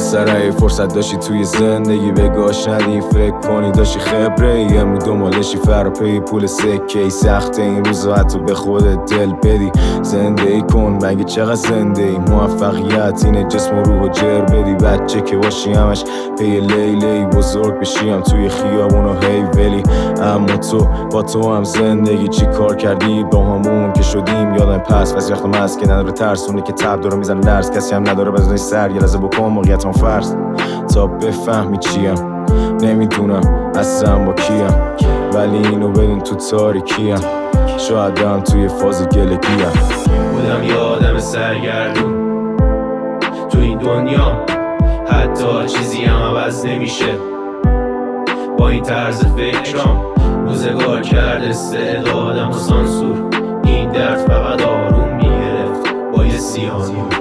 پسره فرصت داشتی توی زندگی بگاش ندی فکر کنی داشتی خبره امرو دنبالشی فراپی پول سکه سخته این روزا حتی به خودت دل بدی زندگی کن مگه چقدر زندگی موفقیت اینه جسم و روح و جر بدی بچه که باشی همش پی لیلی بزرگ بشیم توی خیابون و هی ولی اما تو با تو هم زندگی چی کار کردی با همون که شدیم یادم پس وقتی وقت مست که نداره ترسونه که تب داره میزنه درس کسی هم نداره بزنی سر یه لحظه بکن موقعیتم فرض تا بفهمی چیم نمیدونم اصلا با کیم ولی اینو بدون تو تاریکیم شاید هم توی فاز گلگیم بودم یه آدم سرگردون تو این دنیا حتی چیزی هم عوض نمیشه با این طرز فکرام روزگار کرد استعدادم و سانسور این درد فقط آروم میگرفت با یه سیانور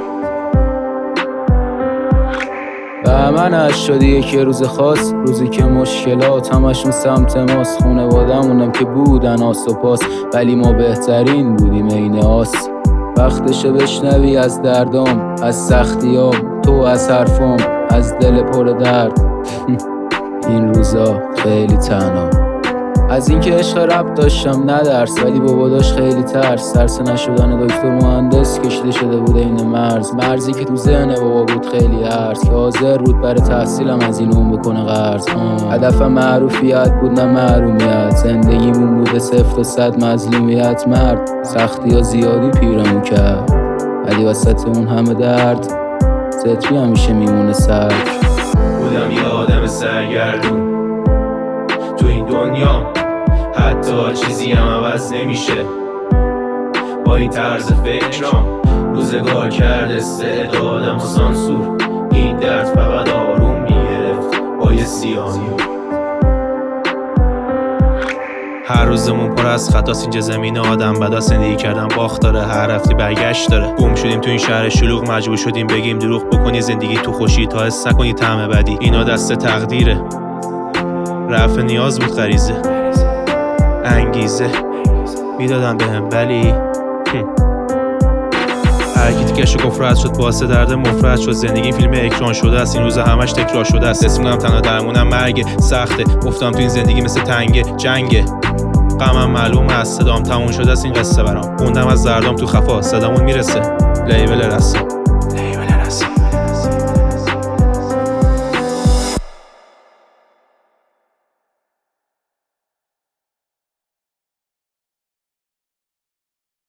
و من شدی یک روز خاص روزی که مشکلات همشون سمت ماست خونوادمونم که بودن آس و پاس ولی ما بهترین بودیم این آس وقتشه بشنوی از دردام از سختیام تو از حرفام از دل پر درد این روزا خیلی تنها از اینکه عشق رب داشتم نه درس ولی بابا داشت خیلی ترس نشدن دکتر مهندس کشیده شده بود این مرزی که تو ذهن بابا بود خیلی ارز که حاضر بود برای تحصیلم از این اون بکنه قرض هدفم معروفیت بود نه محرومیت زندگیمون بوده 0 تا 100 مظلومیت مرد سختی ها زیادی پیرمون کرد ولی وسط اون همه درد ستری همیشه میمونه سر بودم یه آدم سرگردون تو این دنیا حتی چیزی هم عوض نمیشه با این طرز فکرام روزگار کرد استعدادم و سانسور این درد فقط آروم میگرفت با یه سیانور هر روزمون پر از خطاست اینجا زمین آدم بدا زندگی کردن باخت داره هر هفته برگشت داره گم شدیم تو این شهر شلوغ مجبور شدیم بگیم دروغ بکنی زندگی تو خوشی تا حس نکنی طعم بدی اینا دست تقدیره رفع نیاز بود غریزه انگیزه میدادن بهم ولی حرکتی که گفت راحت شد باعث درد مفرد شد زندگی فیلم اکران شده است این روزا همش تکرار شده است اسمونم تنها درمونم مرگ سخته افتادم تو این زندگی مثل تنگه جنگه غمم معلومه از صدام تموم شده است این قصه برام خوندم از زردام تو خفا صدامون میرسه لیبل رسم